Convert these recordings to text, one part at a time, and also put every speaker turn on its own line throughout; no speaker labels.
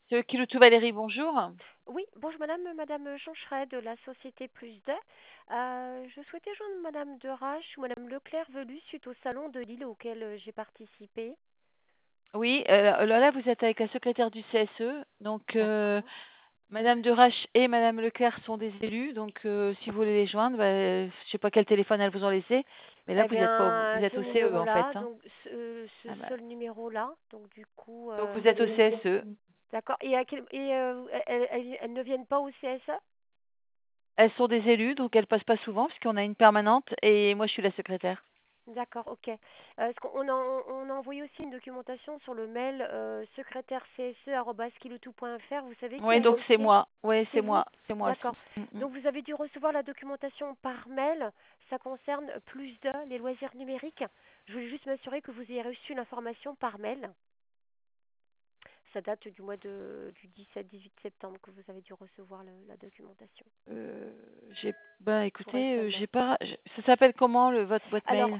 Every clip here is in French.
Ce Kiloutou Valérie, bonjour.
Oui, bonjour madame Joncheray de la société Plus 2. Je souhaitais joindre madame Derache ou madame Leclerc-Velu suite au salon de Lille auquel j'ai participé.
Oui, là, vous êtes avec la secrétaire du CSE. Donc,
D'accord.
Madame Derache et Madame Leclerc sont des élus. Donc, si vous voulez les joindre, je sais pas quel téléphone elles vous ont laissé. Mais là,
Eh
vous êtes pas,
bien,
vous êtes
ce
au CE en fait.
numéro-là,
Hein.
donc ce
Ah bah,
seul numéro-là, donc du coup,
donc, vous êtes au CSE.
d'accord. Elles ne viennent pas au CSE?
Elles sont des élus, donc elles passent pas souvent puisqu'on a une permanente et moi, je suis la secrétaire.
D'accord, ok. On a envoyé aussi une documentation sur le mail secrétaire@kiloutou.fr. Vous savez qui
Oui,
a
donc c'est
initié?
moi. Oui,
C'est
c'est
vous?
moi. C'est moi.
D'accord.
Mm.
Donc vous avez dû recevoir la documentation par mail. Ça concerne plus de les loisirs numériques. Je voulais juste m'assurer que vous ayez reçu l'information par mail. Ça date du 17-18 septembre que vous avez dû recevoir la documentation
Euh, ben,
tout
écoutez,
récemment.
j'ai pas. Ça s'appelle comment votre boîte
Alors,
mail?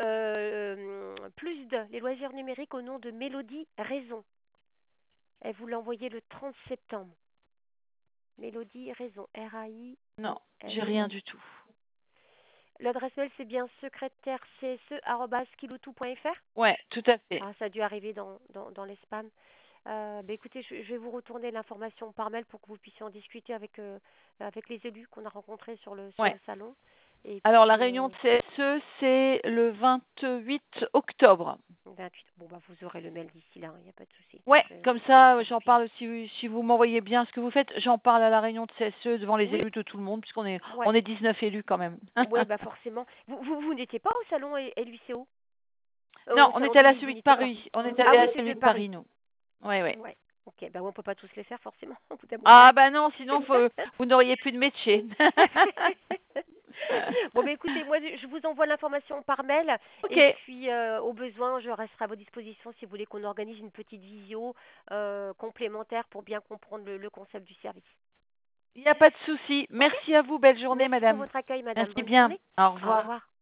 plus de les loisirs numériques au nom de Mélodie Raison. Elle vous l'a envoyé le 30 septembre. Mélodie Raison.
Non, j'ai rien
R-A-I-S-O-N.
du tout.
L'adresse mail, c'est bien secrétaire cse@kiloutou.fr.
Ouais, tout à fait.
Ah, ça a dû arriver dans les spams. Écoutez, je vais vous retourner l'information par mail pour que vous puissiez en discuter avec les élus qu'on a rencontrés sur
Ouais.
le salon. Et
Alors, la
puis,
réunion de CSE, c'est le 28 octobre.
28. Bon, bah, vous aurez le mail d'ici là, il n'y a pas de souci.
Ouais, comme
Je vais
ça, j'en
vérifier.
parle si vous m'envoyez bien ce que vous faites, j'en parle à la réunion de CSE devant les
Oui,
élus de tout le monde, puisqu'on est,
ouais,
on est 19 élus quand même.
ouais, bah forcément. Vous n'étiez pas au salon LUCO?
Non,
Au
on
salon
était
de
à la
Lille, vous
celui de
n'étiez pas.
Paris. On est
Ah
allé à
oui,
la
celui
celui
de
de
Paris.
Paris, nous. Ouais, ouais.
Ouais. Ok, bah on peut pas tous les faire forcément au bout d'un moment.
Ah, bah non, sinon, vous n'auriez plus de métier.
Bon, bah écoutez, moi je vous envoie l'information par mail
Ok,
et puis au besoin, je resterai à votre disposition si vous voulez qu'on organise une petite visio complémentaire pour bien comprendre le concept du service.
il n'y a pas de souci.
Ok?
Merci à vous. Belle journée,
Merci pour
madame.
votre accueil, madame.
Merci
Bonne
bien.
journée.
Au
Au
revoir.
revoir.